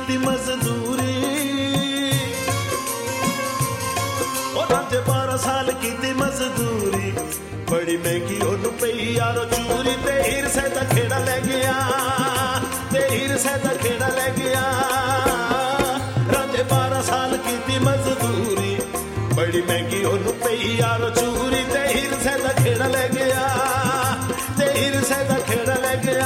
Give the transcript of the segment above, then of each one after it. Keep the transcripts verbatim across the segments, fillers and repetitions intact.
ਕੀਤੀ ਮਜ਼ਦੂਰੀ ਉਹ ਰਾਂਝੇ ਬਾਰਾਂ ਸਾਲ ਕੀਤੀ ਮਜ਼ਦੂਰੀ ਬੜੀ ਮਹਿੰਗੀ ਉਹਨੂੰ ਪਈ ਯਾਰੋ ਚੂਰੀ ਤੇ ਈਰਸੇ ਦਾ ਖੇੜਾ ਲੈ ਗਿਆ ਤੇ ਈਰਸੇ ਦਾ ਖੇੜਾ ਲੈ ਗਿਆ ਰਾਂਝੇ ਬਾਰਾਂ ਸਾਲ ਕੀਤੀ ਮਜ਼ਦੂਰੀ ਬੜੀ ਮਹਿੰਗੀ ਉਹਨੂੰ ਪਈ ਯਾਰੋ ਚੂਰੀ ਤੇ ਈਰਸੇ ਦਾ ਖੇੜਾ ਲੈ ਗਿਆ ਤੇ ਈਰਸੇ ਦਾ ਖੇੜਾ ਲੈ ਗਿਆ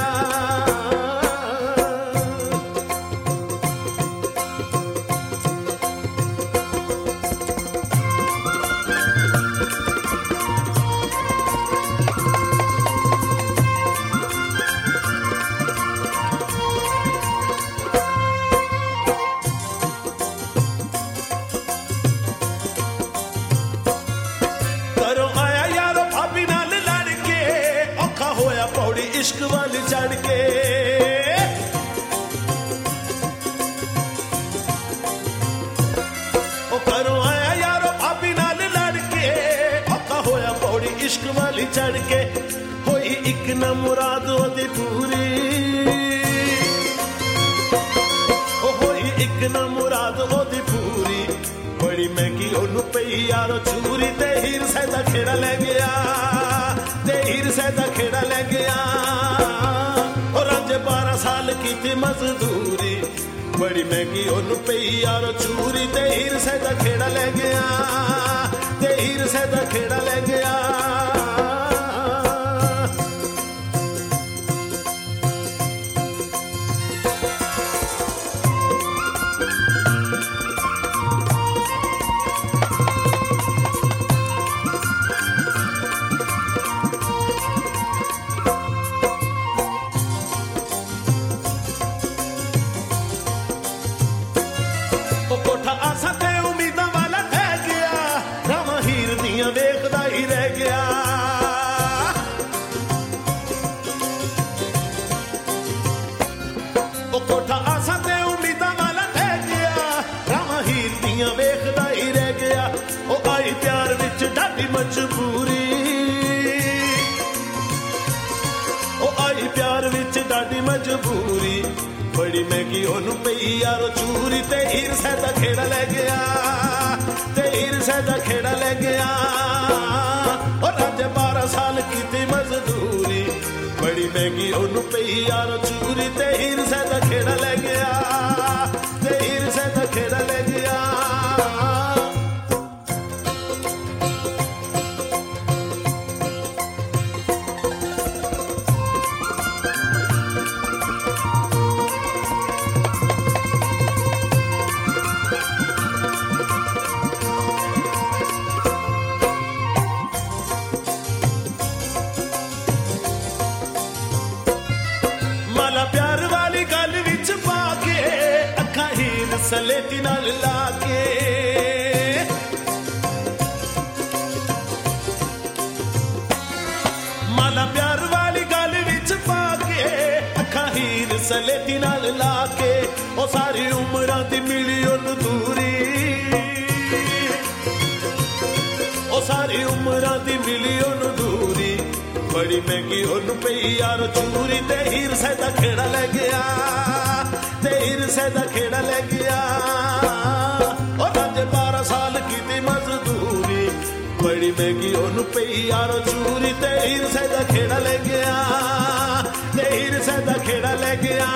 इश्क वाली चढ़ के ओ घरों आया यारो भाभी नाल लड़ के औखा होया पौड़ी इश्क वाली चढ़ के होई एक न मुराद ओदी पूरी ओ होई एक न मुराद ओदी पूरी बड़ी महंगी ओनू पई यारो चूरी ते हीरसे दा खेड़ा ले गया ते हीरसे दा खेड़ा ले गया बारह साल की मजदूरी बड़ी महंगी ओनू पई यारो चूरी ते हीरसे दा खेड़ा ले गया ते हीरसे दा खेड़ा ले गया मजबूरी ओ आई प्यार विच डाडी मजबूरी बड़ी महंगी ओनू पई यारो चूरी ते ईरसे दा खेड़ा ले गया ते ईरसे दा खेड़ा ले गया ओ रांझे बारह साल की मजदूरी बड़ी महंगी ओनू पई यारो चूरी ते ईरसे दा खेड़ा ले गया ते ईरसे दा खेड़ा ले गया सलेटी नाल लाके माला प्यार वाली गल विच पाके अखा हीर सलेटी नाल लाके ओ सारी उमरां दी मिली ओनू दूरी ओ सारी उमरां दी मिली ओनू दूरी बड़ी महंगी ओनू पई यारो चूरी ते हीरसे दा खेड़ा ले गया ते हीरसे दा खेड़ा ले गया ओ रांझे बारह साल की मजदूरी बड़ी महंगी ओनू पई यारो चूरी ते हीरसे दा खेड़ा ले गया ते हीरसे दा खेड़ा ले गया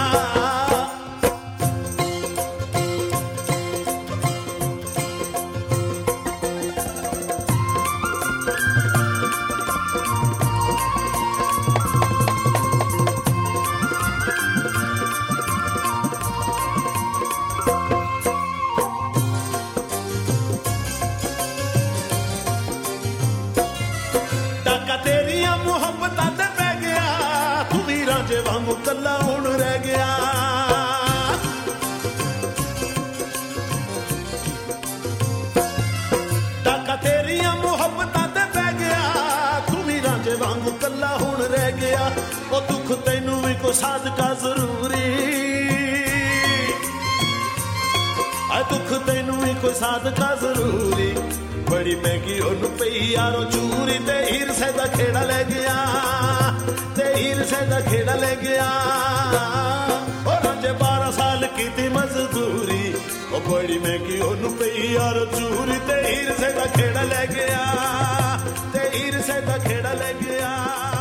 वांगू कल्ला हुण रह गया टाका तेरिया मुहब्बतां ते पै गया तू भी रांझे वांगू कल्ला हुण रह गया ओ दुख तैनू भी को सादका जरूरी आ दुख तैनू भी को सादका जरूरी बड़ी महंगी ओनू पई यारो चूरी ते हीरसे दा खेड़ा ले गया ते हीरसे दा खेड़ा ले गया ओ रांझे बारह साल ਕੀਤੀ ਮਜ਼ਦੂਰੀ ਉਹ ਬੜੀ ਮਹਿੰਗੀ ਉਹਨੂੰ ਪਈ ਯਾਰ ਚੂਰੀ ਤੇ ਈਰਸੇ ਦਾ ਖੇੜਾ ਲੈ ਗਿਆ ਤੇ ਈਰਸੇ ਦਾ ਖੇੜਾ ਲੈ ਗਿਆ